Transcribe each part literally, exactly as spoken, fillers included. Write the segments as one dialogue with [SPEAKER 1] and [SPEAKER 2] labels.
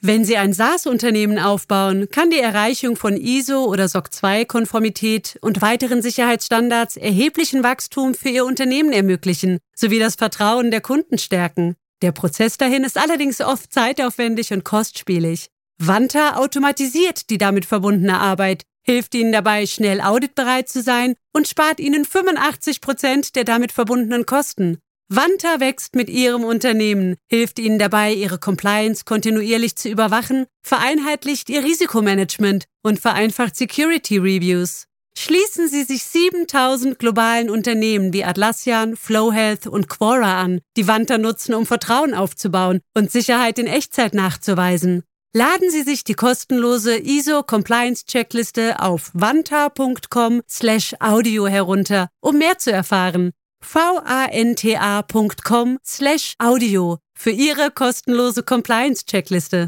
[SPEAKER 1] Wenn Sie ein SaaS-Unternehmen aufbauen, kann die Erreichung von I S O- oder S O C zwei Konformität und weiteren Sicherheitsstandards erheblichen Wachstum für Ihr Unternehmen ermöglichen, sowie das Vertrauen der Kunden stärken. Der Prozess dahin ist allerdings oft zeitaufwendig und kostspielig. Vanta automatisiert die damit verbundene Arbeit, hilft Ihnen dabei, schnell auditbereit zu sein und spart Ihnen fünfundachtzig Prozent der damit verbundenen Kosten. Vanta wächst mit Ihrem Unternehmen, hilft Ihnen dabei, Ihre Compliance kontinuierlich zu überwachen, vereinheitlicht Ihr Risikomanagement und vereinfacht Security Reviews. Schließen Sie sich siebentausend globalen Unternehmen wie Atlassian, Flowhealth und Quora an, die Vanta nutzen, um Vertrauen aufzubauen und Sicherheit in Echtzeit nachzuweisen. Laden Sie sich die kostenlose I S O-Compliance-Checkliste auf vanta.com slash audio herunter, um mehr zu erfahren. vanta.com slash audio für Ihre kostenlose Compliance-Checkliste.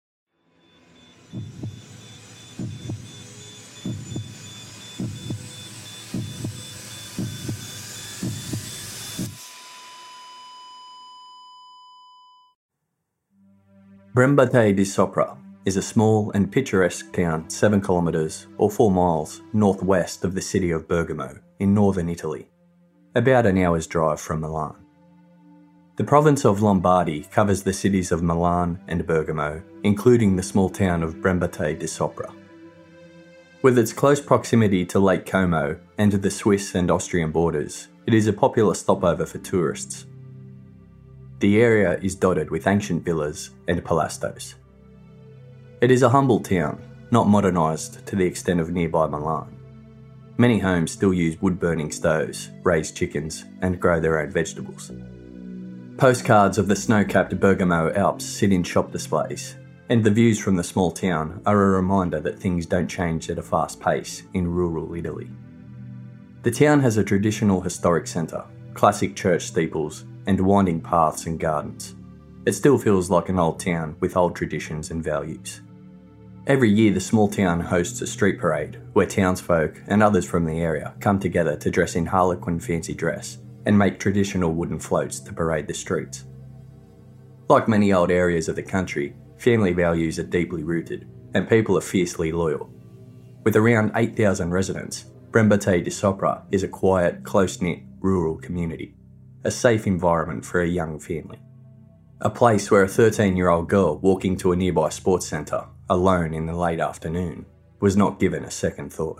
[SPEAKER 2] Brembate di Sopra is a small and picturesque town seven kilometres or four miles northwest of the city of Bergamo in northern Italy, about an hour's drive from Milan. The province of Lombardy covers the cities of Milan and Bergamo, including the small town of Brembate di Sopra. With its close proximity to Lake Como and to the Swiss and Austrian borders, it is a popular stopover for tourists. The area is dotted with ancient villas and palastos. It is a humble town, not modernised to the extent of nearby Milan. Many homes still use wood-burning stoves, raise chickens, and grow their own vegetables. Postcards of the snow-capped Bergamo Alps sit in shop displays, and the views from the small town are a reminder that things don't change at a fast pace in rural Italy. The town has a traditional historic centre, classic church steeples, and winding paths and gardens. It still feels like an old town with old traditions and values. Every year the small town hosts a street parade where townsfolk and others from the area come together to dress in harlequin fancy dress and make traditional wooden floats to parade the streets. Like many old areas of the country, family values are deeply rooted and people are fiercely loyal. With around eight thousand residents, Brembate di Sopra is a quiet, close-knit rural community, a safe environment for a young family. A place where a thirteen-year-old girl walking to a nearby sports centre, alone in the late afternoon, was not given a second thought.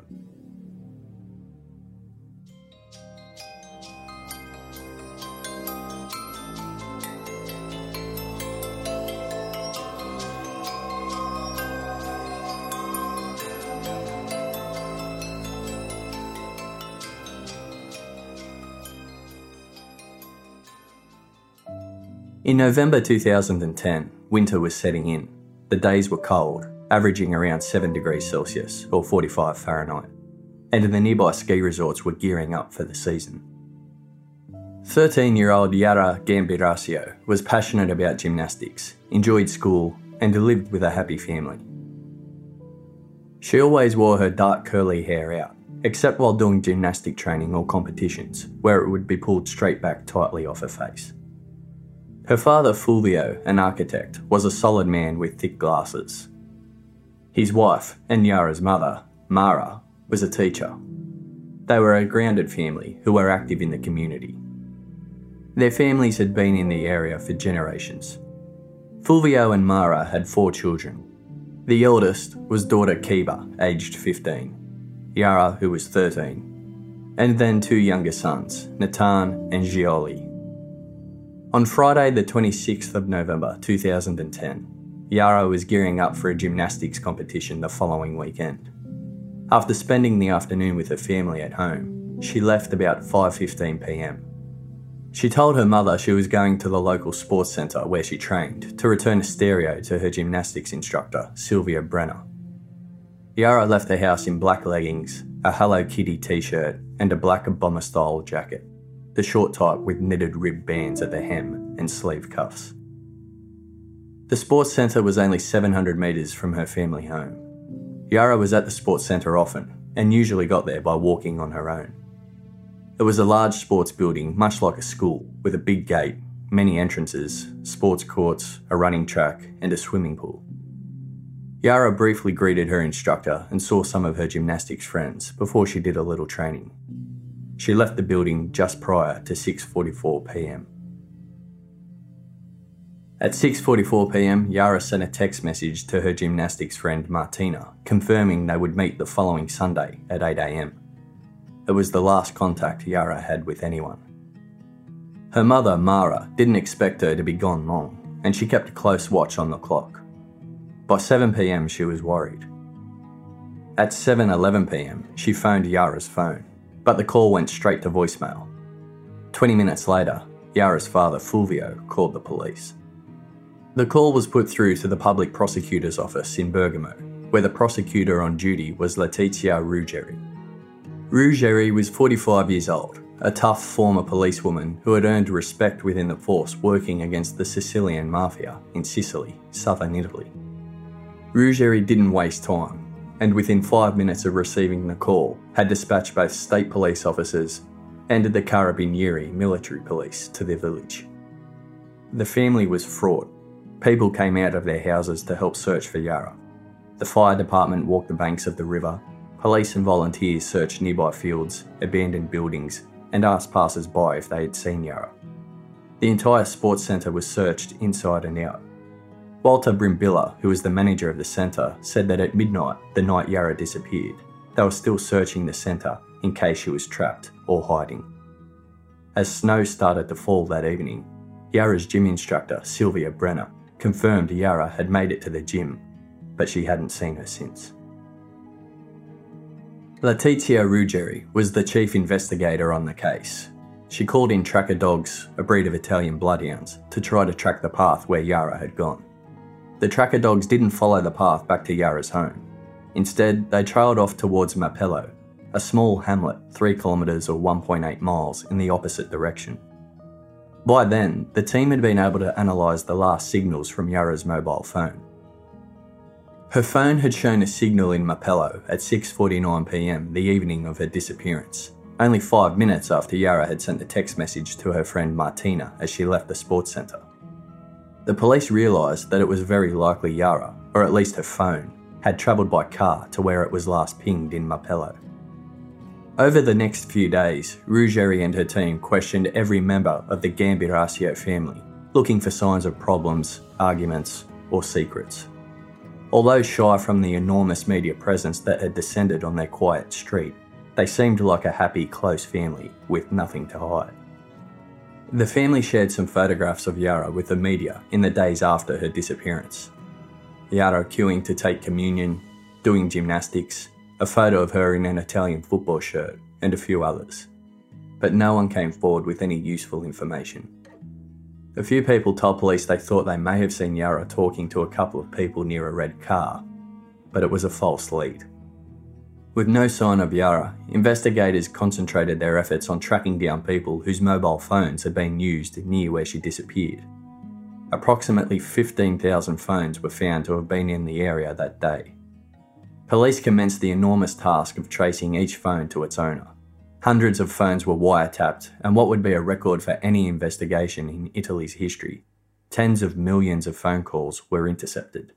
[SPEAKER 2] In November two thousand ten, winter was setting in. The days were cold, averaging around seven degrees Celsius or forty-five Fahrenheit, and the nearby ski resorts were gearing up for the season. thirteen-year-old Yara Gambirasio was passionate about gymnastics, enjoyed school, and lived with a happy family. She always wore her dark curly hair out, except while doing gymnastic training or competitions, where it would be pulled straight back tightly off her face. Her father, Fulvio, an architect, was a solid man with thick glasses. His wife, and Yara's mother, Mara, was a teacher. They were a grounded family who were active in the community. Their families had been in the area for generations. Fulvio and Mara had four children. The eldest was daughter Kiba, aged fifteen, Yara, who was thirteen, and then two younger sons, Nathan and Gioli. On Friday the twenty-sixth of November two thousand ten, Yara was gearing up for a gymnastics competition the following weekend. After spending the afternoon with her family at home, she left about five fifteen p m. She told her mother she was going to the local sports centre where she trained to return a stereo to her gymnastics instructor, Sylvia Brenner. Yara left the house in black leggings, a Hello Kitty t-shirt and a black bomber-style jacket, the short type with knitted rib bands at the hem and sleeve cuffs. The sports centre was only seven hundred metres from her family home. Yara was at the sports centre often and usually got there by walking on her own. It was a large sports building, much like a school, with a big gate, many entrances, sports courts, a running track and a swimming pool. Yara briefly greeted her instructor and saw some of her gymnastics friends before she did a little training. She left the building just prior to six forty-four p m. At six forty-four p m, Yara sent a text message to her gymnastics friend Martina, confirming they would meet the following Sunday at eight a m. It was the last contact Yara had with anyone. Her mother, Mara, didn't expect her to be gone long, and she kept a close watch on the clock. By seven p m, she was worried. At seven eleven p m, she phoned Yara's phone, but the call went straight to voicemail. Twenty minutes later, Yara's father, Fulvio, called the police. The call was put through to the public prosecutor's office in Bergamo, where the prosecutor on duty was Letizia Ruggeri. Ruggeri was forty-five years old, a tough former policewoman who had earned respect within the force working against the Sicilian mafia in Sicily, southern Italy. Ruggeri didn't waste time, and within five minutes of receiving the call, had dispatched both state police officers and the Carabinieri military police to the village. The family was fraught. People came out of their houses to help search for Yara. The fire department walked the banks of the river. Police and volunteers searched nearby fields, abandoned buildings, and asked passers-by if they had seen Yara. The entire sports centre was searched inside and out. Walter Brimbilla, who was the manager of the centre, said that at midnight, the night Yara disappeared, they were still searching the centre in case she was trapped or hiding. As snow started to fall that evening, Yara's gym instructor, Sylvia Brenner, confirmed Yara had made it to the gym, but she hadn't seen her since. Letizia Ruggeri was the chief investigator on the case. She called in tracker dogs, a breed of Italian bloodhounds, to try to track the path where Yara had gone. The tracker dogs didn't follow the path back to Yara's home. Instead, they trailed off towards Mappello, a small hamlet three kilometres or one point eight miles in the opposite direction. By then, the team had been able to analyse the last signals from Yara's mobile phone. Her phone had shown a signal in Mappello at six forty-nine p m the evening of her disappearance, only five minutes after Yara had sent a text message to her friend Martina as she left the sports centre. The police realised that it was very likely Yara, or at least her phone, had travelled by car to where it was last pinged in Mappello. Over the next few days, Ruggeri and her team questioned every member of the Gambirasio family, looking for signs of problems, arguments, or secrets. Although shy from the enormous media presence that had descended on their quiet street, they seemed like a happy, close family with nothing to hide. The family shared some photographs of Yara with the media in the days after her disappearance. Yara queuing to take communion, doing gymnastics, a photo of her in an Italian football shirt, and a few others. But no one came forward with any useful information. A few people told police they thought they may have seen Yara talking to a couple of people near a red car, but it was a false lead. With no sign of Yara, investigators concentrated their efforts on tracking down people whose mobile phones had been used near where she disappeared. Approximately fifteen thousand phones were found to have been in the area that day. Police commenced the enormous task of tracing each phone to its owner. Hundreds of phones were wiretapped, and what would be a record for any investigation in Italy's history, tens of millions of phone calls were intercepted.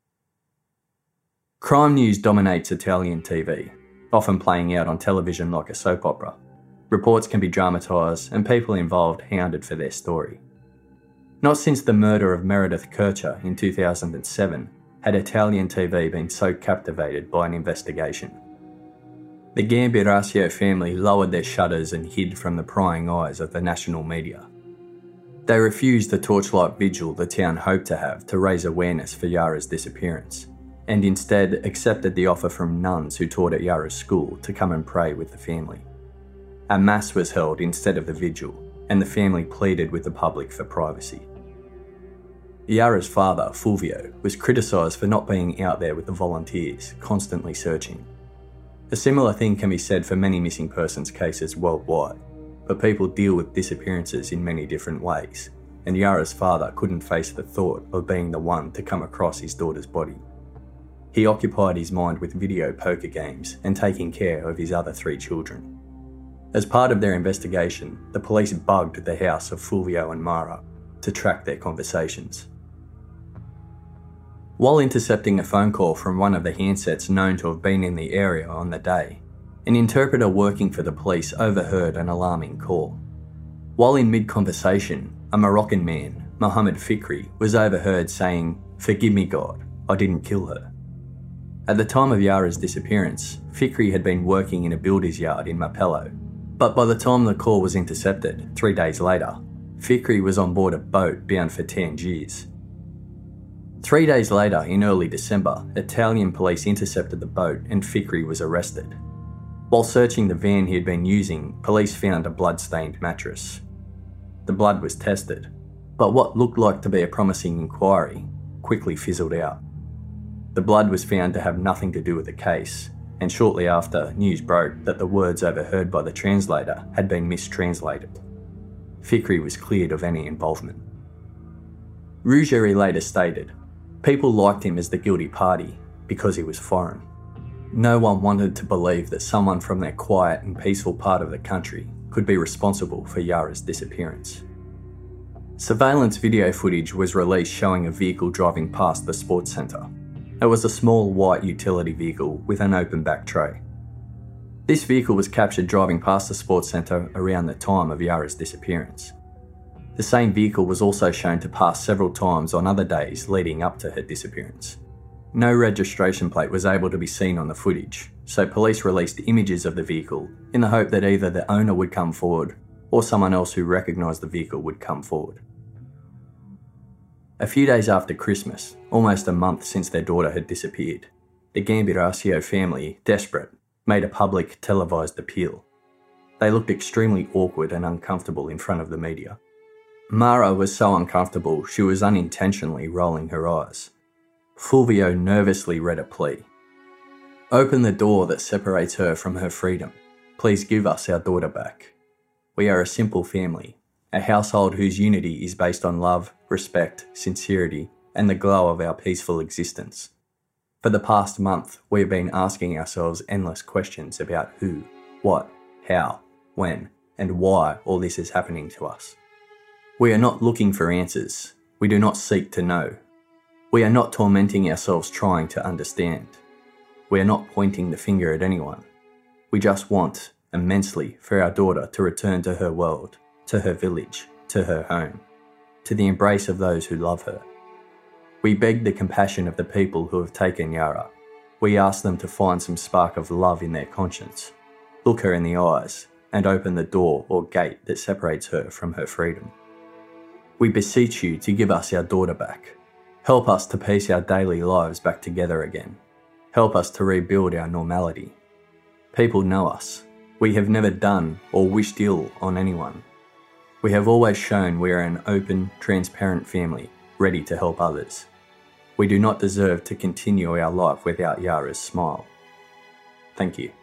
[SPEAKER 2] Crime news dominates Italian T V, often playing out on television like a soap opera. Reports can be dramatised and people involved hounded for their story. Not since the murder of Meredith Kercher in two thousand seven had Italian T V been so captivated by an investigation. The Gambirasio family lowered their shutters and hid from the prying eyes of the national media. They refused the torchlight vigil the town hoped to have to raise awareness for Yara's disappearance, and instead accepted the offer from nuns who taught at Yara's school to come and pray with the family. A mass was held instead of the vigil, and the family pleaded with the public for privacy. Yara's father, Fulvio, was criticised for not being out there with the volunteers, constantly searching. A similar thing can be said for many missing persons cases worldwide, but people deal with disappearances in many different ways, and Yara's father couldn't face the thought of being the one to come across his daughter's body. He occupied his mind with video poker games and taking care of his other three children. As part of their investigation, the police bugged the house of Fulvio and Mara to track their conversations. While intercepting a phone call from one of the handsets known to have been in the area on the day, an interpreter working for the police overheard an alarming call. While in mid-conversation, a Moroccan man, Mohammed Fikri, was overheard saying, "Forgive me, God, I didn't kill her." At the time of Yara's disappearance, Fikri had been working in a builder's yard in Mapello, but by the time the call was intercepted, three days later, Fikri was on board a boat bound for Tangiers. Three days later, in early December, Italian police intercepted the boat and Fikri was arrested. While searching the van he had been using, police found a blood-stained mattress. The blood was tested, but what looked like to be a promising inquiry quickly fizzled out. The blood was found to have nothing to do with the case, and shortly after, news broke that the words overheard by the translator had been mistranslated. Fikri was cleared of any involvement. Ruggieri later stated, "People liked him as the guilty party because he was foreign. No one wanted to believe that someone from that quiet and peaceful part of the country could be responsible for Yara's disappearance." Surveillance video footage was released showing a vehicle driving past the sports centre. It was a small white utility vehicle with an open back tray. This vehicle was captured driving past the sports centre around the time of Yara's disappearance. The same vehicle was also shown to pass several times on other days leading up to her disappearance. No registration plate was able to be seen on the footage, so police released images of the vehicle in the hope that either the owner would come forward or someone else who recognised the vehicle would come forward. A few days after Christmas, almost a month since their daughter had disappeared, the Gambirasio family, desperate, made a public televised appeal. They looked extremely awkward and uncomfortable in front of the media. Mara was so uncomfortable she was unintentionally rolling her eyes. Fulvio nervously read a plea. "Open the door that separates her from her freedom. Please give us our daughter back. We are a simple family, a household whose unity is based on love, respect, sincerity, and the glow of our peaceful existence. For the past month, we have been asking ourselves endless questions about who, what, how, when, and why all this is happening to us. We are not looking for answers. We do not seek to know. We are not tormenting ourselves trying to understand. We are not pointing the finger at anyone. We just want, immensely, for our daughter to return to her world, to her village, to her home, to the embrace of those who love her. We beg the compassion of the people who have taken Yara. We ask them to find some spark of love in their conscience, look her in the eyes, and open the door or gate that separates her from her freedom. We beseech you to give us our daughter back. Help us to piece our daily lives back together again. Help us to rebuild our normality. People know us. We have never done or wished ill on anyone. We have always shown we are an open, transparent family, ready to help others. We do not deserve to continue our life without Yara's smile. Thank you."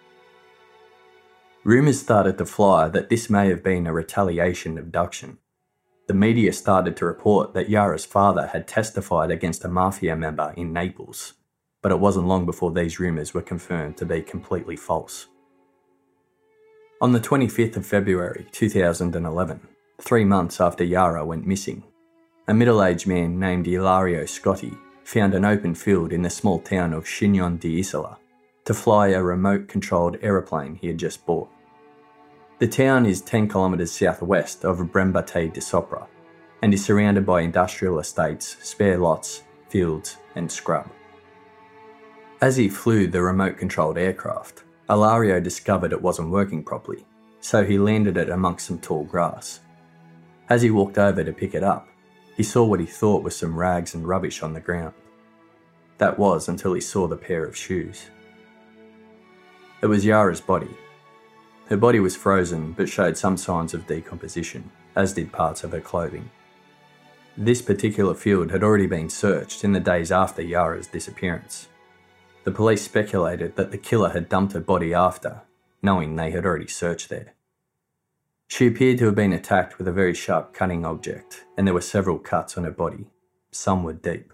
[SPEAKER 2] Rumours started to fly that this may have been a retaliation abduction. The media started to report that Yara's father had testified against a mafia member in Naples, but it wasn't long before these rumours were confirmed to be completely false. On the twenty-fifth of February two thousand eleven, three months after Yara went missing, a middle-aged man named Ilario Scotti found an open field in the small town of Chignon d'Isola to fly a remote-controlled aeroplane he had just bought. The town is ten kilometres southwest of Brembate di Sopra and is surrounded by industrial estates, spare lots, fields and scrub. As he flew the remote-controlled aircraft, Ilario discovered it wasn't working properly, so he landed it amongst some tall grass. As he walked over to pick it up, he saw what he thought was some rags and rubbish on the ground. That was until he saw the pair of shoes. It was Yara's body. Her body was frozen but showed some signs of decomposition, as did parts of her clothing. This particular field had already been searched in the days after Yara's disappearance. The police speculated that the killer had dumped her body after, knowing they had already searched there. She appeared to have been attacked with a very sharp cutting object, and there were several cuts on her body. Some were deep.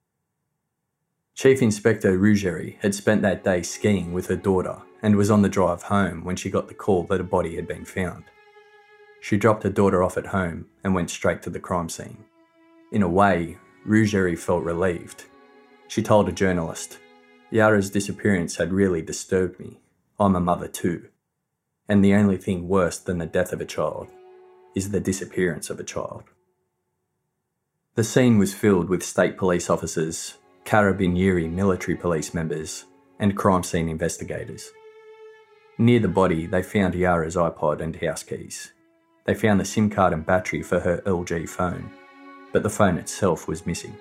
[SPEAKER 2] Chief Inspector Ruggieri had spent that day skiing with her daughter and was on the drive home when she got the call that a body had been found. She dropped her daughter off at home and went straight to the crime scene. In a way, Ruggieri felt relieved. She told a journalist, "Yara's disappearance had really disturbed me. I'm a mother too. And the only thing worse than the death of a child is the disappearance of a child." The scene was filled with state police officers, Carabinieri military police members, and crime scene investigators. Near the body, they found Yara's iPod and house keys. They found the SIM card and battery for her L G phone, but the phone itself was missing.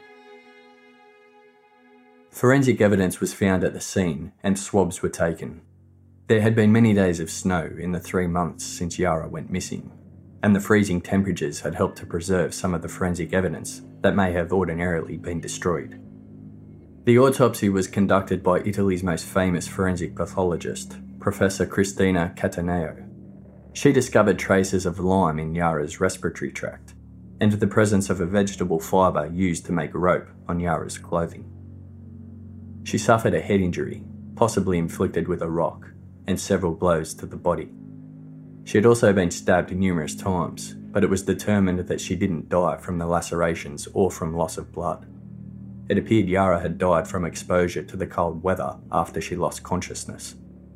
[SPEAKER 2] Forensic evidence was found at the scene and swabs were taken. There had been many days of snow in the three months since Yara went missing, and the freezing temperatures had helped to preserve some of the forensic evidence that may have ordinarily been destroyed. The autopsy was conducted by Italy's most famous forensic pathologist, Professor Cristina Cattaneo. She discovered traces of lime in Yara's respiratory tract, and the presence of a vegetable fibre used to make rope on Yara's clothing. She suffered a head injury, possibly inflicted with a rock, and several blows to the body. She had also been stabbed numerous times, but it was determined that she didn't die from the lacerations or from loss of blood. It appeared Yara had died from exposure to the cold weather after she lost consciousness.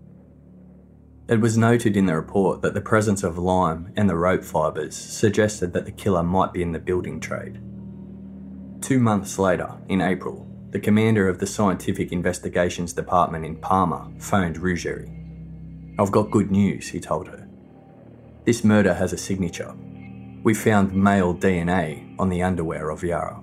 [SPEAKER 2] It was noted in the report that the presence of lime and the rope fibres suggested that the killer might be in the building trade. Two months later, in April, the commander of the Scientific Investigations Department in Parma phoned Ruggeri. "I've got good news," he told her. "This murder has a signature. We found male D N A on the underwear of Yara."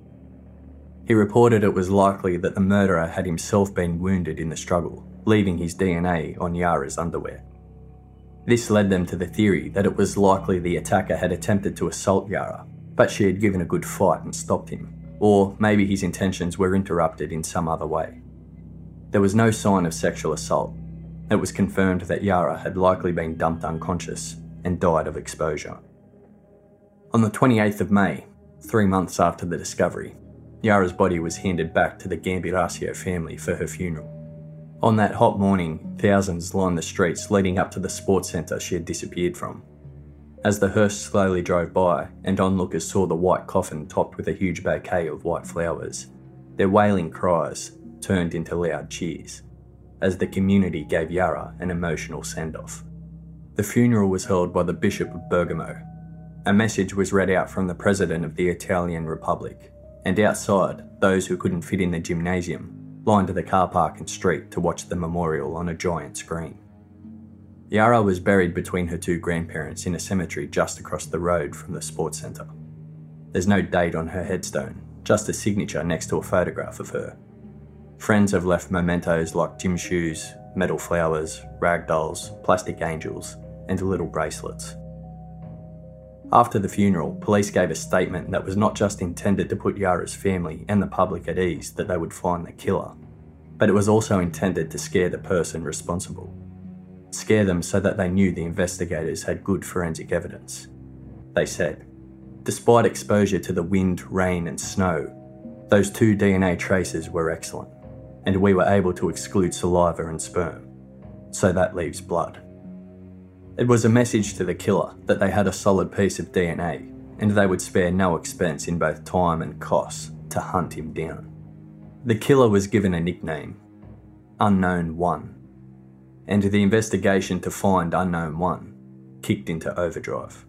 [SPEAKER 2] He reported it was likely that the murderer had himself been wounded in the struggle, leaving his D N A on Yara's underwear. This led them to the theory that it was likely the attacker had attempted to assault Yara, but she had given a good fight and stopped him, or maybe his intentions were interrupted in some other way. There was no sign of sexual assault. It was confirmed that Yara had likely been dumped unconscious and died of exposure. On the twenty-eighth of May, three months after the discovery, Yara's body was handed back to the Gambirasio family for her funeral. On that hot morning, thousands lined the streets leading up to the sports centre she had disappeared from. As the hearse slowly drove by and onlookers saw the white coffin topped with a huge bouquet of white flowers, their wailing cries turned into loud cheers, as the community gave Yara an emotional send-off. The funeral was held by the Bishop of Bergamo. A message was read out from the President of the Italian Republic, and outside, those who couldn't fit in the gymnasium lined the car park and street to watch the memorial on a giant screen. Yara was buried between her two grandparents in a cemetery just across the road from the sports centre. There's no date on her headstone, just a signature next to a photograph of her. Friends have left mementos like gym shoes, metal flowers, rag dolls, plastic angels, and little bracelets. After the funeral, police gave a statement that was not just intended to put Yara's family and the public at ease that they would find the killer, but it was also intended to scare the person responsible. Scare them so that they knew the investigators had good forensic evidence. They said, "Despite exposure to the wind, rain and snow, those two D N A traces were excellent, and we were able to exclude saliva and sperm, so that leaves blood." It was a message to the killer that they had a solid piece of D N A, and they would spare no expense in both time and costs to hunt him down. The killer was given a nickname, Unknown One, and the investigation to find Unknown One kicked into overdrive.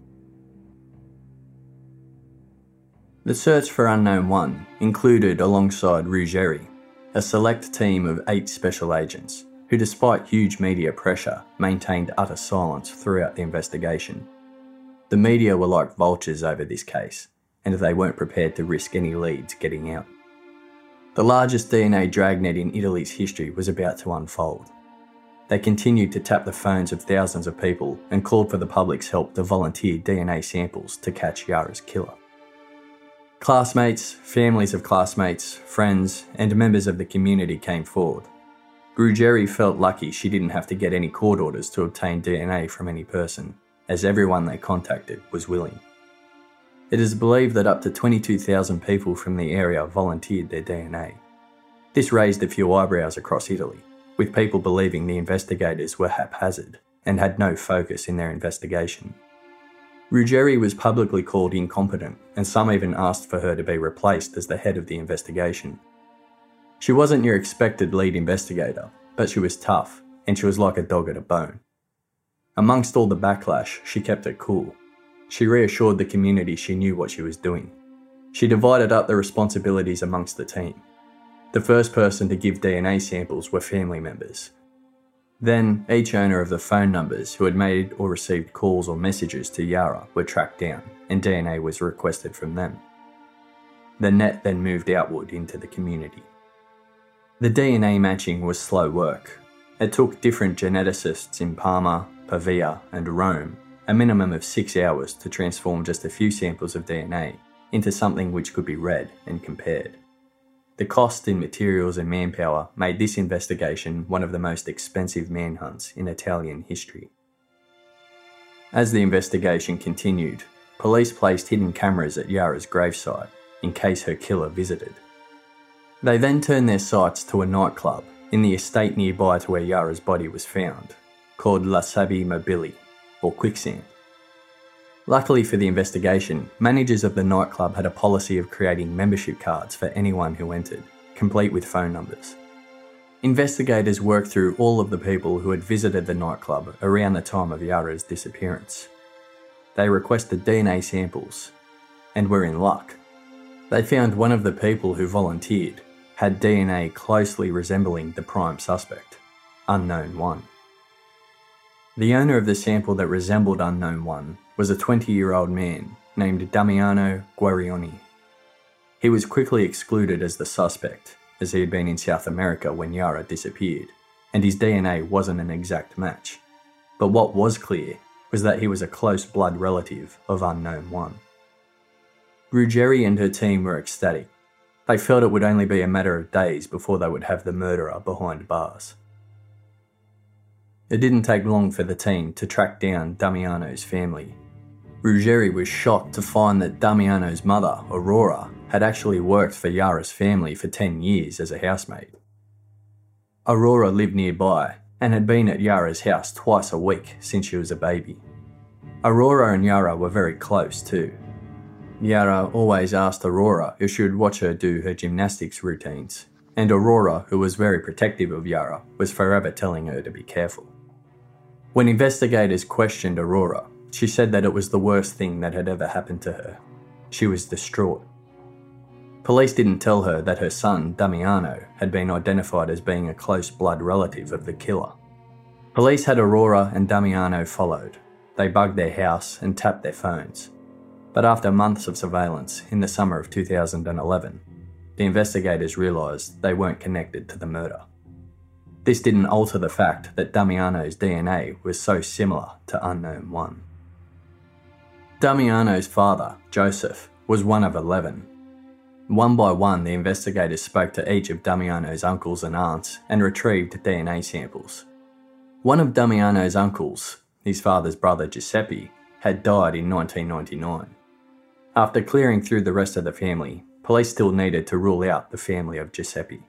[SPEAKER 2] The search for Unknown One included, alongside Ruggeri, a select team of eight special agents who, despite huge media pressure, maintained utter silence throughout the investigation. The media were like vultures over this case, and they weren't prepared to risk any leads getting out. The largest D N A dragnet in Italy's history was about to unfold. They continued to tap the phones of thousands of people and called for the public's help to volunteer D N A samples to catch Yara's killer. Classmates, families of classmates, friends, and members of the community came forward. Ruggeri felt lucky she didn't have to get any court orders to obtain D N A from any person, as everyone they contacted was willing. It is believed that up to twenty-two thousand people from the area volunteered their D N A. This raised a few eyebrows across Italy, with people believing the investigators were haphazard and had no focus in their investigation. Ruggeri was publicly called incompetent, and some even asked for her to be replaced as the head of the investigation. She wasn't your expected lead investigator, but she was tough, and she was like a dog at a bone. Amongst all the backlash, she kept it cool. She reassured the community she knew what she was doing. She divided up the responsibilities amongst the team. The first person to give D N A samples were family members. Then, each owner of the phone numbers who had made or received calls or messages to Yara were tracked down, and D N A was requested from them. The net then moved outward into the community. The D N A matching was slow work. It took different geneticists in Parma, Pavia, and Rome a minimum of six hours to transform just a few samples of D N A into something which could be read and compared. The cost in materials and manpower made this investigation one of the most expensive manhunts in Italian history. As the investigation continued, police placed hidden cameras at Yara's gravesite in case her killer visited. They then turned their sights to a nightclub in the estate nearby to where Yara's body was found, called La Sabbia Mobili, or Quicksand. Luckily for the investigation, managers of the nightclub had a policy of creating membership cards for anyone who entered, complete with phone numbers. Investigators worked through all of the people who had visited the nightclub around the time of Yara's disappearance. They requested D N A samples, and were in luck. They found one of the people who volunteered had D N A closely resembling the prime suspect, Unknown One. The owner of the sample that resembled Unknown One was a twenty-year-old man named Damiano Guarioni. He was quickly excluded as the suspect, as he had been in South America when Yara disappeared, and his D N A wasn't an exact match. But what was clear was that he was a close blood relative of Unknown One. Ruggeri and her team were ecstatic. They felt it would only be a matter of days before they would have the murderer behind bars. It didn't take long for the team to track down Damiano's family. Ruggeri was shocked to find that Damiano's mother, Aurora, had actually worked for Yara's family for ten years as a housemaid. Aurora lived nearby and had been at Yara's house twice a week since she was a baby. Aurora and Yara were very close too. Yara always asked Aurora if she would watch her do her gymnastics routines, and Aurora, who was very protective of Yara, was forever telling her to be careful. When investigators questioned Aurora, she said that it was the worst thing that had ever happened to her. She was distraught. Police didn't tell her that her son, Damiano, had been identified as being a close blood relative of the killer. Police had Aurora and Damiano followed. They bugged their house and tapped their phones. But after months of surveillance, in the summer of two thousand eleven, the investigators realised they weren't connected to the murder. This didn't alter the fact that Damiano's D N A was so similar to Unknown One. Damiano's father, Joseph, was one of eleven. One by one, the investigators spoke to each of Damiano's uncles and aunts and retrieved D N A samples. One of Damiano's uncles, his father's brother Giuseppe, had died in nineteen ninety-nine. After clearing through the rest of the family, police still needed to rule out the family of Giuseppe.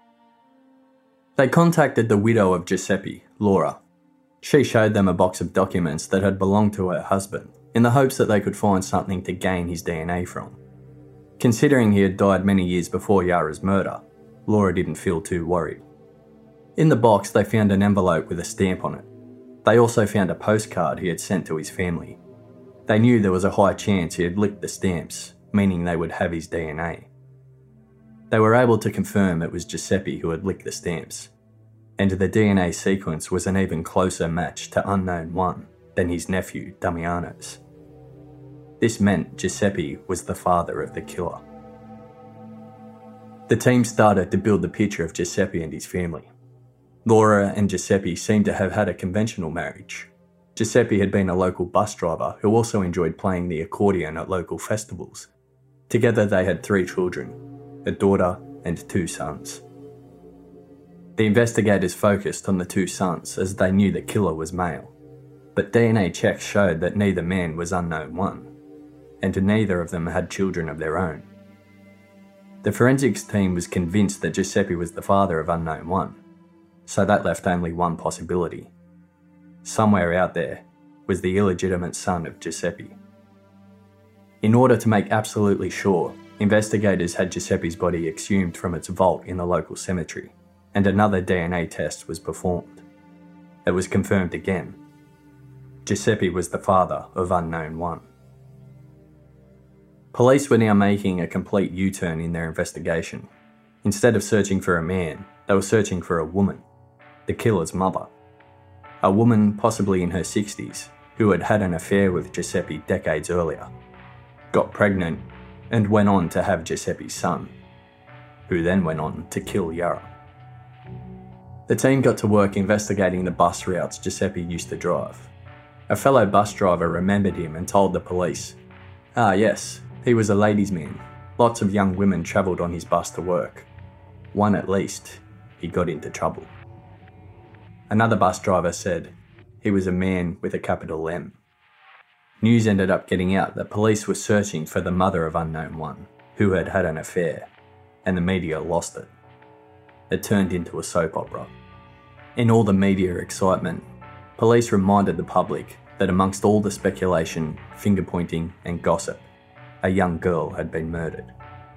[SPEAKER 2] They contacted the widow of Giuseppe, Laura. She showed them a box of documents that had belonged to her husband, in the hopes that they could find something to gain his D N A from. Considering he had died many years before Yara's murder, Laura didn't feel too worried. In the box, they found an envelope with a stamp on it. They also found a postcard he had sent to his family. They knew there was a high chance he had licked the stamps, meaning they would have his D N A. They were able to confirm it was Giuseppe who had licked the stamps, and the D N A sequence was an even closer match to Unknown One than his nephew Damiano's. This meant Giuseppe was the father of the killer. The team started to build the picture of Giuseppe and his family. Laura and Giuseppe seemed to have had a conventional marriage. Giuseppe had been a local bus driver who also enjoyed playing the accordion at local festivals. Together they had three children, a daughter and two sons. The investigators focused on the two sons as they knew the killer was male, but D N A checks showed that neither man was Unknown One, and neither of them had children of their own. The forensics team was convinced that Giuseppe was the father of Unknown One, so that left only one possibility. Somewhere out there was the illegitimate son of Giuseppe. In order to make absolutely sure, Investigators had Giuseppe's body exhumed from its vault in the local cemetery, and another D N A test was performed. It was confirmed again. Giuseppe was the father of Unknown One. Police were now making a complete U-turn in their investigation. Instead of searching for a man, they were searching for a woman, the killer's mother. A woman possibly in her sixties, who had had an affair with Giuseppe decades earlier, got pregnant, and went on to have Giuseppe's son, who then went on to kill Yara. The team got to work investigating the bus routes Giuseppe used to drive. A fellow bus driver remembered him and told the police, "Ah yes, he was a ladies' man. Lots of young women travelled on his bus to work. One at least, he got into trouble." Another bus driver said he was a man with a capital M. News ended up getting out that police were searching for the mother of Unknown One, who had had an affair, and the media lost it. It turned into a soap opera. In all the media excitement, police reminded the public that amongst all the speculation, finger-pointing and gossip, a young girl had been murdered.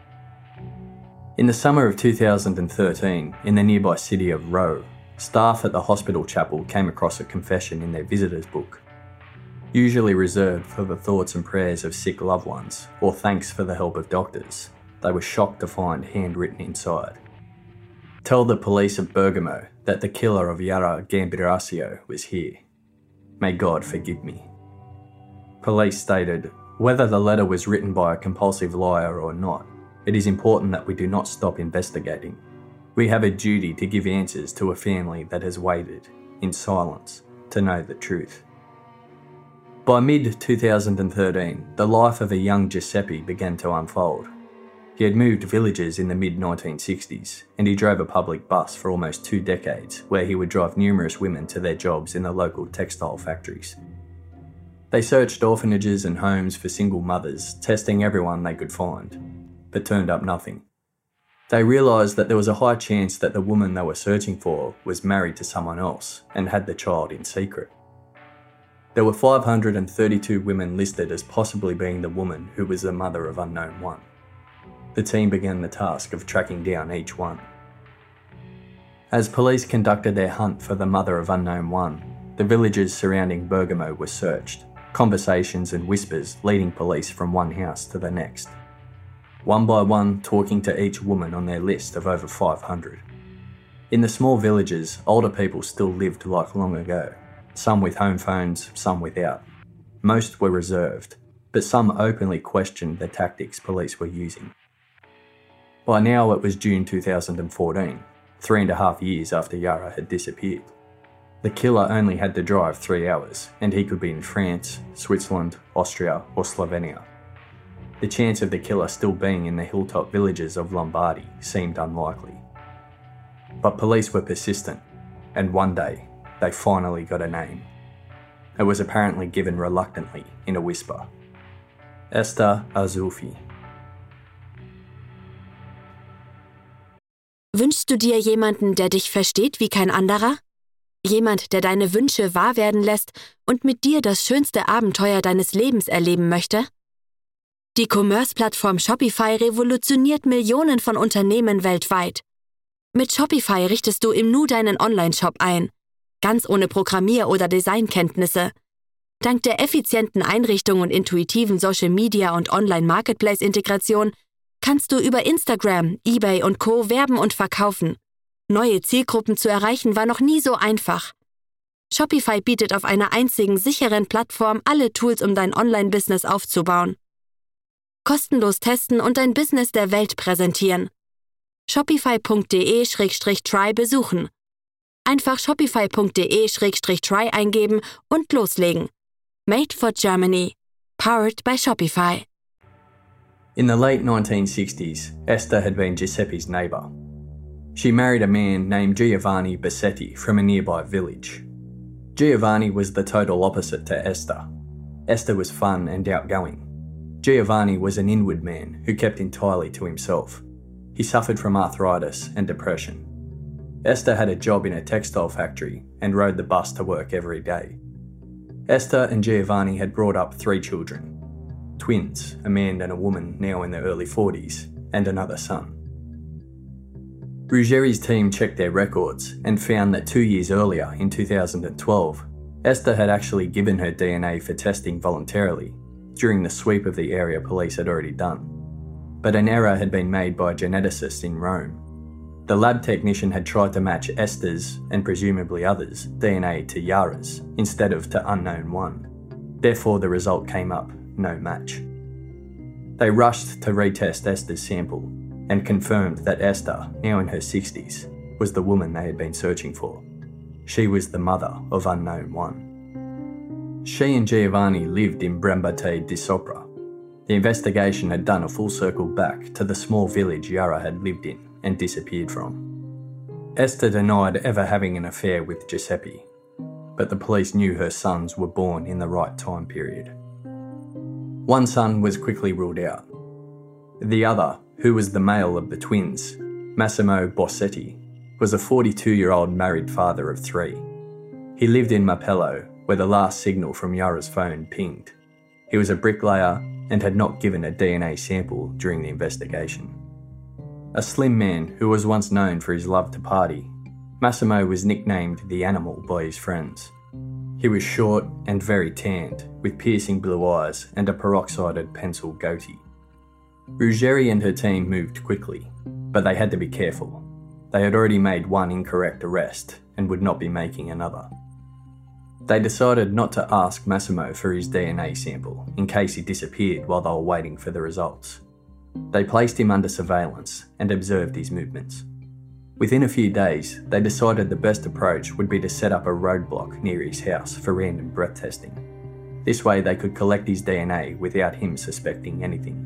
[SPEAKER 2] In the summer of two thousand thirteen, in the nearby city of Roe, staff at the hospital chapel came across a confession in their visitors book. Usually reserved for the thoughts and prayers of sick loved ones, or thanks for the help of doctors, they were shocked to find handwritten inside. "Tell the police of Bergamo that the killer of Yara Gambirasio was here. May God forgive me." Police stated, "Whether the letter was written by a compulsive liar or not, it is important that we do not stop investigating. We have a duty to give answers to a family that has waited, in silence, to know the truth." By mid twenty thirteen, the life of a young Giuseppe began to unfold. He had moved villages in the mid nineteen sixties, and he drove a public bus for almost two decades, where he would drive numerous women to their jobs in the local textile factories. They searched orphanages and homes for single mothers, testing everyone they could find, but turned up nothing. They realised that there was a high chance that the woman they were searching for was married to someone else and had the child in secret. There were five hundred thirty-two women listed as possibly being the woman who was the mother of Unknown One. The team began the task of tracking down each one. As police conducted their hunt for the mother of Unknown One, the villages surrounding Bergamo were searched, conversations and whispers leading police from one house to the next. One by one, talking to each woman on their list of over five hundred. In the small villages, older people still lived like long ago, some with home phones, some without. Most were reserved, but some openly questioned the tactics police were using. By now it was June two thousand fourteen, three and a half years after Yara had disappeared. The killer only had to drive three hours, and he could be in France, Switzerland, Austria or Slovenia. The chance of the killer still being in the hilltop villages of Lombardy seemed unlikely. But police were persistent, and one day they finally got a name. It was apparently given reluctantly in a whisper. Esther Arzoufi.
[SPEAKER 3] Wünschst du dir jemanden, der dich versteht wie kein anderer? Jemand, der deine Wünsche wahr werden lässt und mit dir das schönste Abenteuer deines Lebens erleben möchte? Die Commerce-Plattform Shopify revolutioniert Millionen von Unternehmen weltweit. Mit Shopify richtest du im Nu deinen Online-Shop ein, ganz ohne Programmier- oder Designkenntnisse. Dank der effizienten Einrichtung und intuitiven Social-Media- und Online-Marketplace-Integration kannst du über Instagram, eBay und Co. werben und verkaufen. Neue Zielgruppen zu erreichen war noch nie so einfach. Shopify bietet auf einer einzigen sicheren Plattform alle Tools, um dein Online-Business aufzubauen. Kostenlos testen und dein Business der Welt präsentieren. shopify punkt de slash try besuchen. Einfach shopify punkt de slash try eingeben und loslegen. Made for Germany. Powered by Shopify.
[SPEAKER 2] In the late nineteen sixties, Esther had been Giuseppe's neighbour. She married a man named Giovanni Bassetti from a nearby village. Giovanni was the total opposite to Esther. Esther was fun and outgoing. Giovanni was an inward man who kept entirely to himself. He suffered from arthritis and depression. Esther had a job in a textile factory and rode the bus to work every day. Esther and Giovanni had brought up three children. twins, a man and a woman now in their early forties, and another son. Ruggeri's team checked their records and found that two years earlier, in two thousand twelve, Esther had actually given her D N A for testing voluntarily during the sweep of the area police had already done. But an error had been made by a geneticist in Rome. The lab technician had tried to match Esther's, and presumably others', D N A to Yara's instead of to unknown one. Therefore, the result came up, no match. They rushed to retest Esther's sample and confirmed that Esther, now in her sixties, was the woman they had been searching for. She was the mother of unknown one. She and Giovanni lived in Brambate di Sopra. The investigation had done a full circle back to the small village Yara had lived in and disappeared from. Esther denied ever having an affair with Giuseppe, but the police knew her sons were born in the right time period. One son was quickly ruled out. The other, who was the male of the twins, Massimo Bossetti, was a forty-two-year-old married father of three. He lived in Mapello, where the last signal from Yara's phone pinged. He was a bricklayer and had not given a D N A sample during the investigation. A slim man who was once known for his love to party, Massimo was nicknamed the Animal by his friends. He was short and very tanned, with piercing blue eyes and a peroxided pencil goatee. Ruggeri and her team moved quickly, but they had to be careful. They had already made one incorrect arrest and would not be making another. They decided not to ask Massimo for his D N A sample in case he disappeared while they were waiting for the results. They placed him under surveillance and observed his movements. Within a few days, they decided the best approach would be to set up a roadblock near his house for random breath testing. This way they could collect his D N A without him suspecting anything.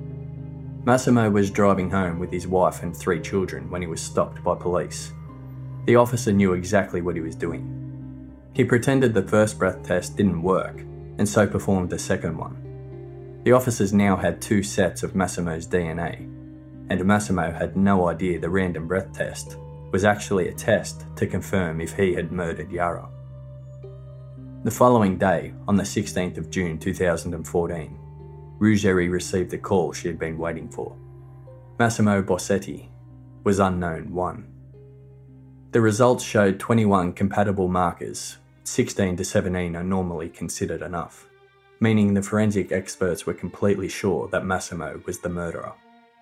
[SPEAKER 2] Massimo was driving home with his wife and three children when he was stopped by police. The officer knew exactly what he was doing. He pretended the first breath test didn't work, and so performed the second one. The officers now had two sets of Massimo's D N A, and Massimo had no idea the random breath test was actually a test to confirm if he had murdered Yara. The following day, on the sixteenth of June two thousand fourteen, Ruggeri received the call she had been waiting for. Massimo Bossetti was unknown one. The results showed twenty-one compatible markers. sixteen to seventeen are normally considered enough, meaning the forensic experts were completely sure that Massimo was the murderer.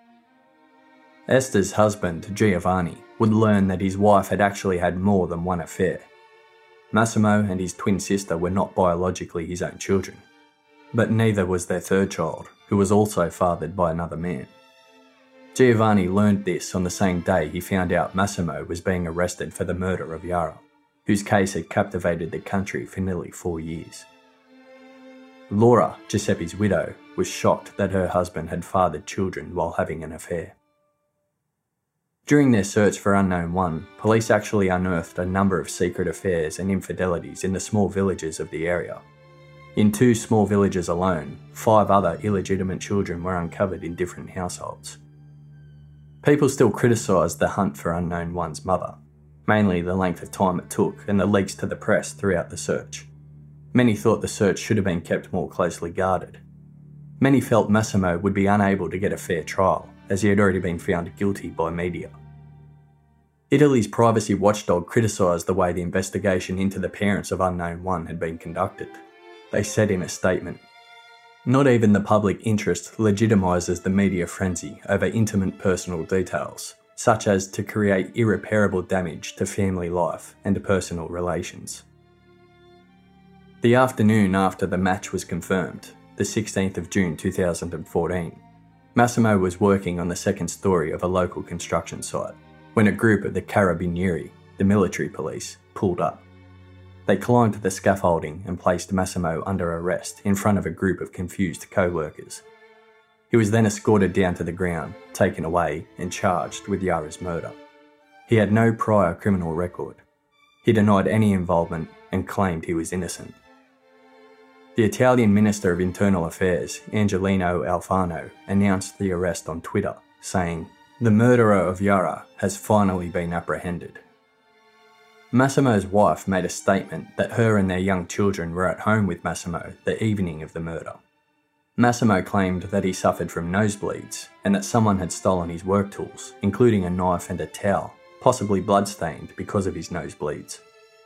[SPEAKER 2] Esther's husband, Giovanni, would learn that his wife had actually had more than one affair. Massimo and his twin sister were not biologically his own children, but neither was their third child, who was also fathered by another man. Giovanni learned this on the same day he found out Massimo was being arrested for the murder of Yara, whose case had captivated the country for nearly four years. Laura, Giuseppe's widow, was shocked that her husband had fathered children while having an affair. During their search for Unknown One, police actually unearthed a number of secret affairs and infidelities in the small villages of the area. In two small villages alone, five other illegitimate children were uncovered in different households. People still criticised the hunt for Unknown One's mother, mainly the length of time it took and the leaks to the press throughout the search. Many thought the search should have been kept more closely guarded. Many felt Massimo would be unable to get a fair trial, as he had already been found guilty by media. Italy's privacy watchdog criticised the way the investigation into the parents of Unknown One had been conducted. They said in a statement, "Not even the public interest legitimises the media frenzy over intimate personal details, such as to create irreparable damage to family life and personal relations." The afternoon after the match was confirmed, the sixteenth of June two thousand fourteen, Massimo was working on the second story of a local construction site when a group of the Carabinieri, the military police, pulled up. They climbed the scaffolding and placed Massimo under arrest in front of a group of confused co-workers. He was then escorted down to the ground, taken away and charged with Yara's murder. He had no prior criminal record. He denied any involvement and claimed he was innocent. The Italian Minister of Internal Affairs, Angelino Alfano, announced the arrest on Twitter, saying, "The murderer of Yara has finally been apprehended." Massimo's wife made a statement that her and their young children were at home with Massimo the evening of the murder. Massimo claimed that he suffered from nosebleeds and that someone had stolen his work tools, including a knife and a towel, possibly bloodstained because of his nosebleeds.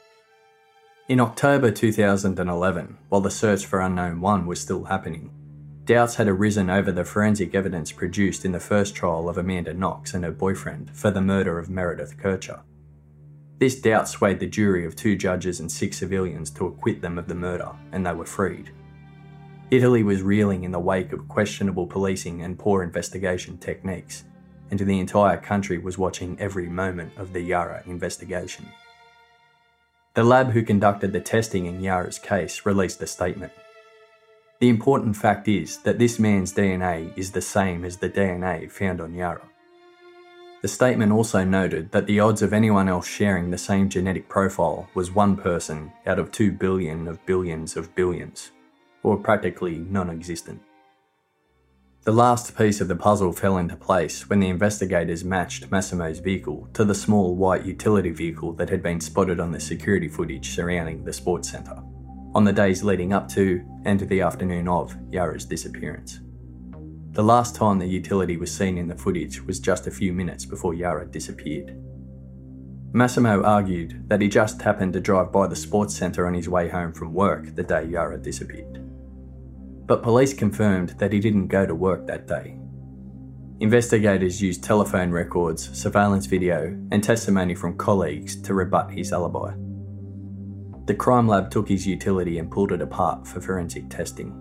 [SPEAKER 2] In October two thousand eleven, while the search for Unknown One was still happening, doubts had arisen over the forensic evidence produced in the first trial of Amanda Knox and her boyfriend for the murder of Meredith Kircher. This doubt swayed the jury of two judges and six civilians to acquit them of the murder, and they were freed. Italy was reeling in the wake of questionable policing and poor investigation techniques, and the entire country was watching every moment of the Yara investigation. The lab who conducted the testing in Yara's case released a statement. The important fact is that this man's D N A is the same as the D N A found on Yara. The statement also noted that the odds of anyone else sharing the same genetic profile was one person out of two billion of billions of billions, or practically non-existent. The last piece of the puzzle fell into place when the investigators matched Massimo's vehicle to the small white utility vehicle that had been spotted on the security footage surrounding the sports centre, on the days leading up to and the afternoon of Yara's disappearance. The last time the utility was seen in the footage was just a few minutes before Yara disappeared. Massimo argued that he just happened to drive by the sports centre on his way home from work the day Yara disappeared. But police confirmed that he didn't go to work that day. Investigators used telephone records, surveillance video, and testimony from colleagues to rebut his alibi. The crime lab took his utility and pulled it apart for forensic testing.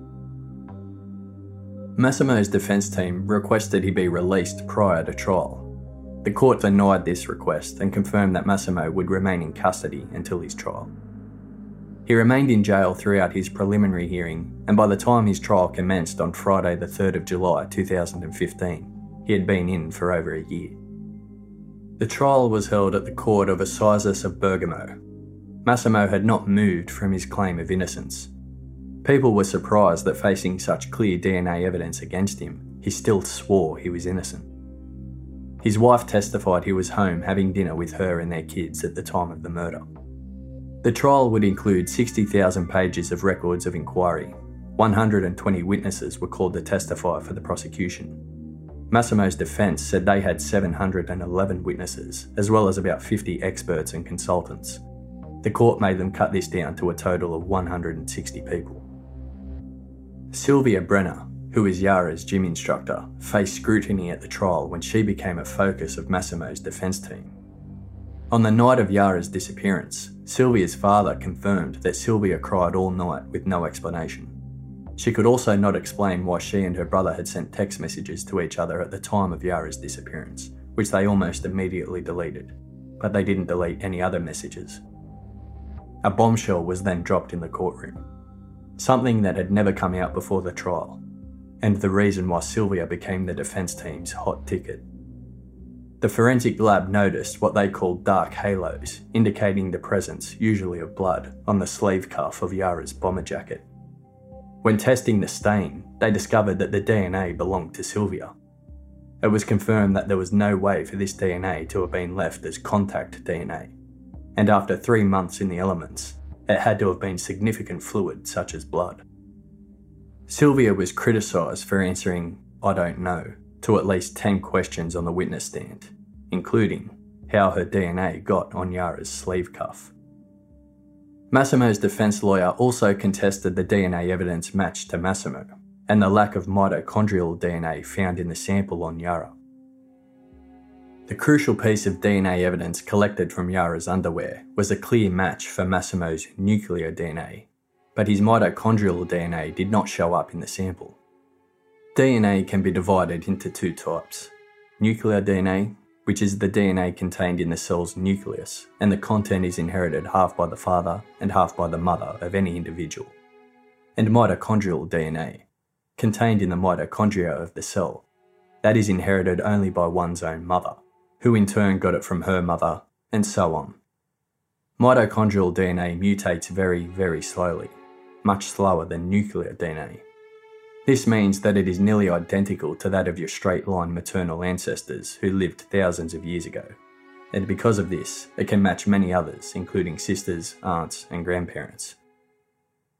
[SPEAKER 2] Massimo's defence team requested he be released prior to trial. The court denied this request and confirmed that Massimo would remain in custody until his trial. He remained in jail throughout his preliminary hearing, and by the time his trial commenced on Friday the third of July two thousand fifteen, he had been in for over a year. The trial was held at the court of Assizes of Bergamo. Massimo had not moved from his claim of innocence. People were surprised that facing such clear D N A evidence against him, he still swore he was innocent. His wife testified he was home having dinner with her and their kids at the time of the murder. The trial would include sixty thousand pages of records of inquiry. one hundred twenty witnesses were called to testify for the prosecution. Massimo's defence said they had seven hundred eleven witnesses, as well as about fifty experts and consultants. The court made them cut this down to a total of one hundred sixty people. Sylvia Brenner, who is Yara's gym instructor, faced scrutiny at the trial when she became a focus of Massimo's defence team. On the night of Yara's disappearance, Sylvia's father confirmed that Sylvia cried all night with no explanation. She could also not explain why she and her brother had sent text messages to each other at the time of Yara's disappearance, which they almost immediately deleted, but they didn't delete any other messages. A bombshell was then dropped in the courtroom, something that had never come out before the trial, and the reason why Sylvia became the defence team's hot ticket. The forensic lab noticed what they called dark halos, indicating the presence, usually of blood, on the sleeve cuff of Yara's bomber jacket. When testing the stain, they discovered that the D N A belonged to Sylvia. It was confirmed that there was no way for this D N A to have been left as contact D N A, and after three months in the elements, it had to have been significant fluid such as blood. Sylvia was criticised for answering "I don't know" to at least ten questions on the witness stand, including how her D N A got on Yara's sleeve cuff. Massimo's defence lawyer also contested the D N A evidence matched to Massimo, and the lack of mitochondrial D N A found in the sample on Yara. The crucial piece of D N A evidence collected from Yara's underwear was a clear match for Massimo's nuclear D N A, but his mitochondrial D N A did not show up in the sample. D N A can be divided into two types: nuclear D N A, which is the D N A contained in the cell's nucleus, and the content is inherited half by the father and half by the mother of any individual, and mitochondrial D N A, contained in the mitochondria of the cell, that is inherited only by one's own mother, who in turn got it from her mother, and so on. Mitochondrial D N A mutates very, very slowly, much slower than nuclear D N A. This means that it is nearly identical to that of your straight-line maternal ancestors who lived thousands of years ago, and because of this, it can match many others, including sisters, aunts, and grandparents.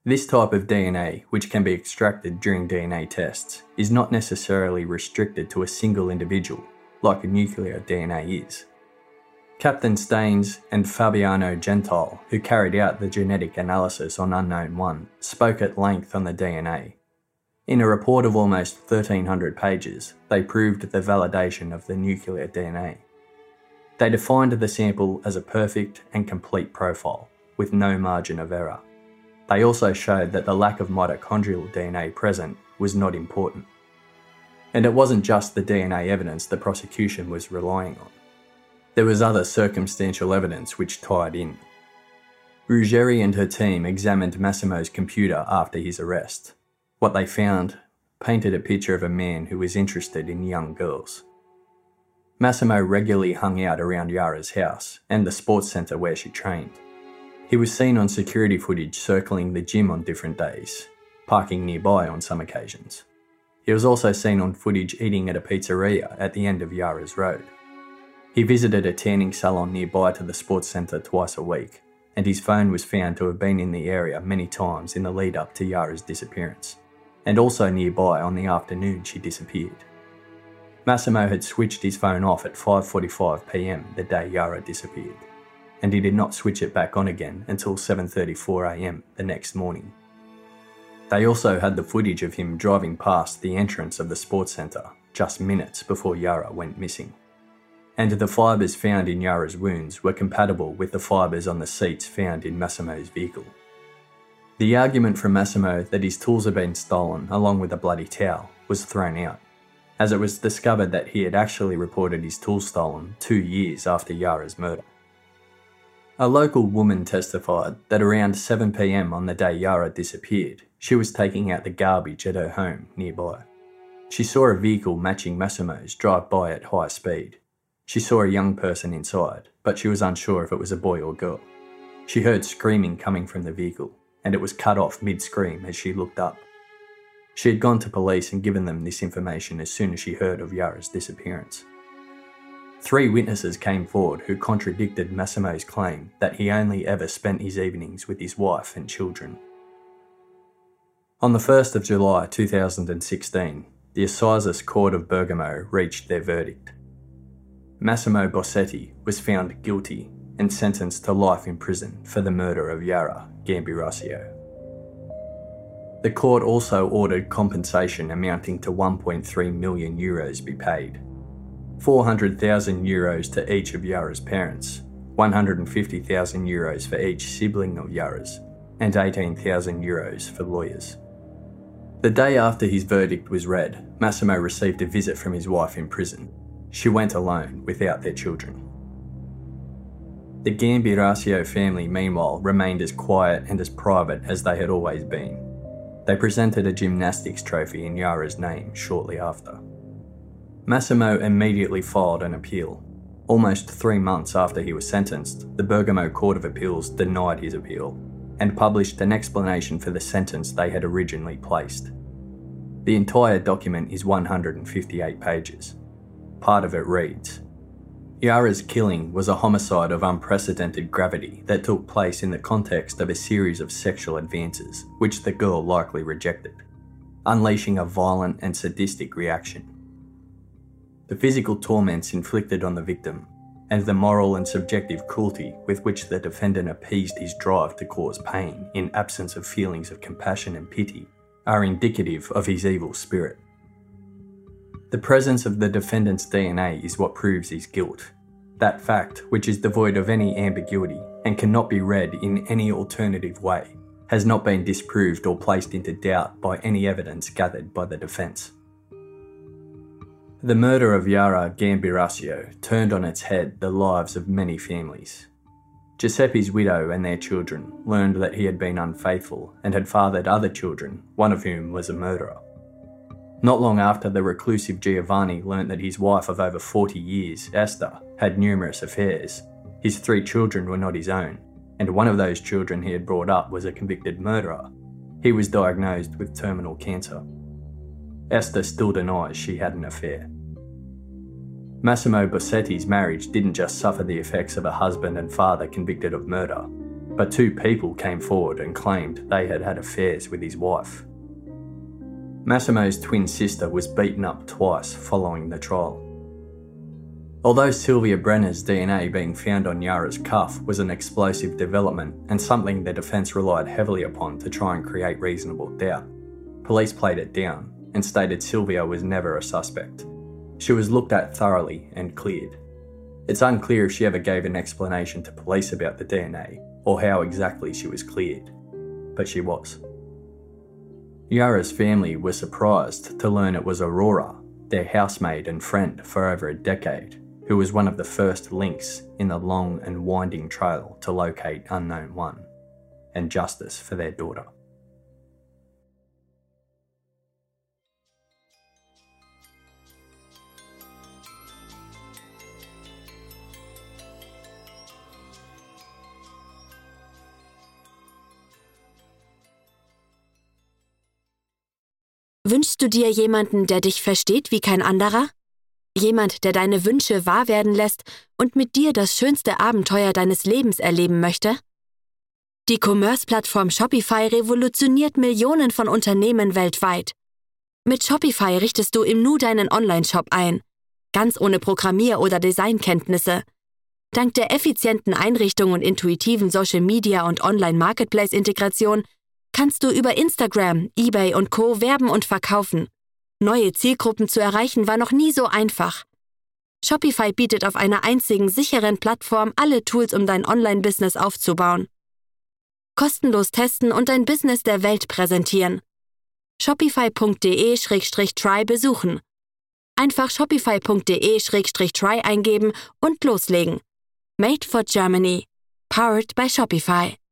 [SPEAKER 2] This type of D N A, which can be extracted during D N A tests, is not necessarily restricted to a single individual, like a nuclear D N A is. Captain Staines and Fabiano Gentile, who carried out the genetic analysis on Unknown One, spoke at length on the D N A. In a report of almost thirteen hundred pages, they proved the validation of the nuclear D N A. They defined the sample as a perfect and complete profile, with no margin of error. They also showed that the lack of mitochondrial D N A present was not important. And it wasn't just the D N A evidence the prosecution was relying on. There was other circumstantial evidence which tied in. Ruggeri and her team examined Massimo's computer after his arrest. What they found painted a picture of a man who was interested in young girls. Massimo regularly hung out around Yara's house and the sports centre where she trained. He was seen on security footage circling the gym on different days, parking nearby on some occasions. He was also seen on footage eating at a pizzeria at the end of Yara's road. He visited a tanning salon nearby to the sports centre twice a week, and his phone was found to have been in the area many times in the lead up to Yara's disappearance, and also nearby on the afternoon she disappeared. Massimo had switched his phone off at five forty-five p m the day Yara disappeared, and he did not switch it back on again until seven thirty-four a m the next morning. They also had the footage of him driving past the entrance of the sports centre just minutes before Yara went missing. And the fibres found in Yara's wounds were compatible with the fibres on the seats found in Massimo's vehicle. The argument from Massimo that his tools had been stolen along with a bloody towel was thrown out, as it was discovered that he had actually reported his tools stolen two years after Yara's murder. A local woman testified that around seven p m on the day Yara disappeared, she was taking out the garbage at her home nearby. She saw a vehicle matching Massimo's drive by at high speed. She saw a young person inside, but she was unsure if it was a boy or girl. She heard screaming coming from the vehicle, and it was cut off mid-scream as she looked up. She had gone to police and given them this information as soon as she heard of Yara's disappearance. Three witnesses came forward who contradicted Massimo's claim that he only ever spent his evenings with his wife and children. On the first of July two thousand sixteen, the Assizes Court of Bergamo reached their verdict. Massimo Bossetti was found guilty and sentenced to life in prison for the murder of Yara Gambirasio. The court also ordered compensation amounting to one point three million euros be paid. four hundred thousand euros to each of Yara's parents, one hundred fifty thousand euros for each sibling of Yara's, and eighteen thousand euros for lawyers. The day after his verdict was read, Massimo received a visit from his wife in prison. She went alone, without their children. The Gambirasio family, meanwhile, remained as quiet and as private as they had always been. They presented a gymnastics trophy in Yara's name shortly after. Massimo immediately filed an appeal. Almost three months after he was sentenced, the Bergamo Court of Appeals denied his appeal and published an explanation for the sentence they had originally placed. The entire document is one hundred fifty-eight pages. Part of it reads, Yara's killing was a homicide of unprecedented gravity that took place in the context of a series of sexual advances, which the girl likely rejected, unleashing a violent and sadistic reaction. The physical torments inflicted on the victim, and the moral and subjective cruelty with which the defendant appeased his drive to cause pain in absence of feelings of compassion and pity, are indicative of his evil spirit. The presence of the defendant's D N A is what proves his guilt. That fact, which is devoid of any ambiguity and cannot be read in any alternative way, has not been disproved or placed into doubt by any evidence gathered by the defence. The murder of Yara Gambirasio turned on its head the lives of many families. Giuseppe's widow and their children learned that he had been unfaithful and had fathered other children, one of whom was a murderer. Not long after, the reclusive Giovanni learnt that his wife of over forty years, Esther, had numerous affairs. His three children were not his own, and one of those children he had brought up was a convicted murderer. He was diagnosed with terminal cancer. Esther still denies she had an affair. Massimo Bossetti's marriage didn't just suffer the effects of a husband and father convicted of murder. but two people came forward and claimed they had had affairs with his wife. Massimo's twin sister was beaten up twice following the trial. Although Sylvia Brenner's D N A being found on Yara's cuff was an explosive development and something the defence relied heavily upon to try and create reasonable doubt, police played it down and stated Sylvia was never a suspect. She was looked at thoroughly and cleared. It's unclear if she ever gave an explanation to police about the D N A or how exactly she was cleared, but she was. Yara's family were surprised to learn it was Aurora, their housemaid and friend for over a decade, who was one of the first links in the long and winding trail to locate Unknown One and justice for their daughter.
[SPEAKER 3] Wünschst du dir jemanden, der dich versteht wie kein anderer? Jemand, der deine Wünsche wahr werden lässt und mit dir das schönste Abenteuer deines Lebens erleben möchte? Die Commerce-Plattform Shopify revolutioniert Millionen von Unternehmen weltweit. Mit Shopify richtest du im Nu deinen Online-Shop ein, ganz ohne Programmier- oder Designkenntnisse. Dank der effizienten Einrichtung und intuitiven Social-Media- und Online-Marketplace-Integration kannst du über Instagram, eBay und Co. werben und verkaufen. Neue Zielgruppen zu erreichen war noch nie so einfach. Shopify bietet auf einer einzigen sicheren Plattform alle Tools, um dein Online-Business aufzubauen. Kostenlos testen und dein Business der Welt präsentieren. shopify punkt de slash try besuchen. Einfach shopify punkt de slash try eingeben und loslegen. Made for Germany. Powered by Shopify.